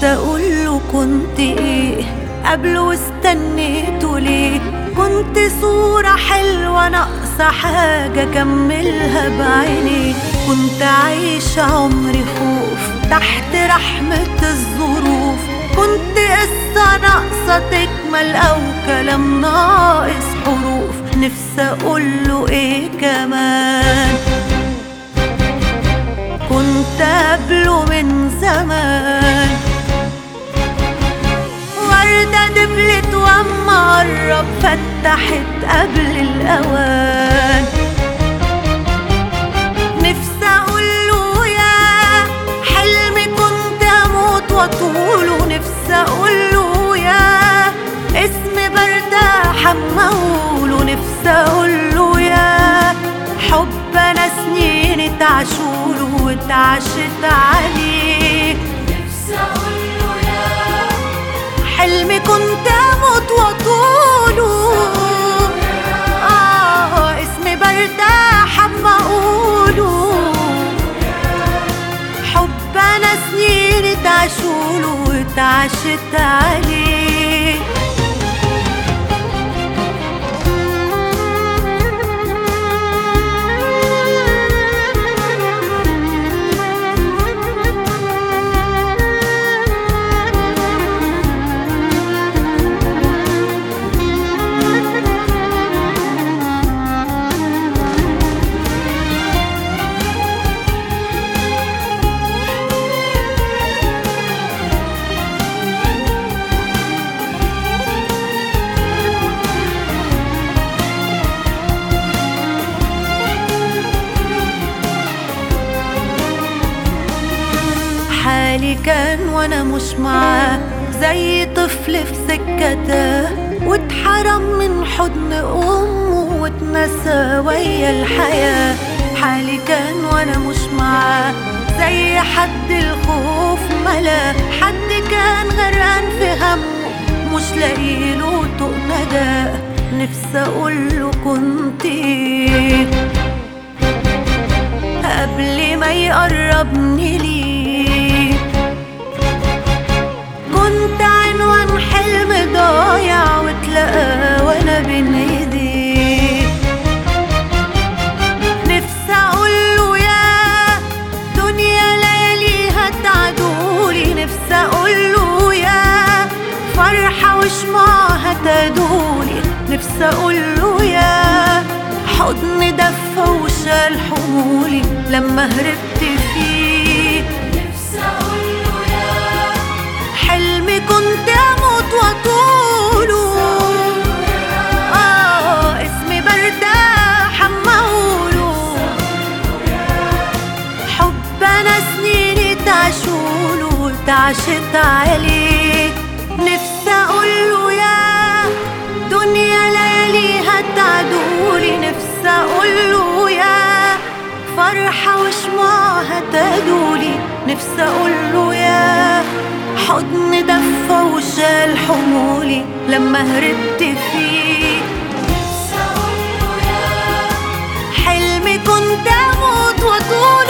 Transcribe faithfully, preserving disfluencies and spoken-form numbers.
نفسي اقوله كنت ايه قبل واستنيته ليه. كنت صورة حلوة ناقصة حاجة اكملها بعيني. كنت عايشة عمري خوف تحت رحمة الظروف. كنت قصة ناقصة تكمل او كلام ناقص حروف. نفسي اقوله ايه كمان كنت قبله من زمان. وردة دبلت واما قرب فتحت قبل الاوان. نفسي اقوله يا حلمي كنت اموت واطوله. نفسي اقوله يا اسم برتاح اما اقوله. نفسي اقوله يا حب انا سنين اتعشوله واتعشت عليه. نفسي اقوله يا حلمي كنت اموت واطوله. اه اسمي برتاح اما اقوله. حب انا سنين اتعشوله واتعشت عليه. حالي كان وانا مش معاه زي طفل في سكته. واتحرم من حضن امه واتنسى ويا الحياة. حالي كان وانا مش معاه زي حد الخوف ملا. حد كان غرقان في همه مش لاقيله طوق نجاة. نفسي اقوله كنت ايه قبل ما يقربني ليه. كنت عنوان حلم ضايع واتلقى وانا بين ايديه. نفسي اقوله يا دنيا لياليها تعدولي. نفسي اقوله يا فرحة وشمعها تدولي. نفسي اقوله يا حضن دفى وشال حمولي لما هربت فيه. نفسي اقوله يا حلمي كنت اموت واطوله. اه اسمي برتاح اما اقوله. حب انا سنين اتعشوله واتعشت عليه. نفسي اقوله يا دنيا لياليها تعدولي. نفسي اقوله يا فرحة وشمعها تدولي. نفسي اقوله يا حضن دفى وشال حمولي لما هربت فيه. نفسي اقوله يا حلمي كنت اموت واطول.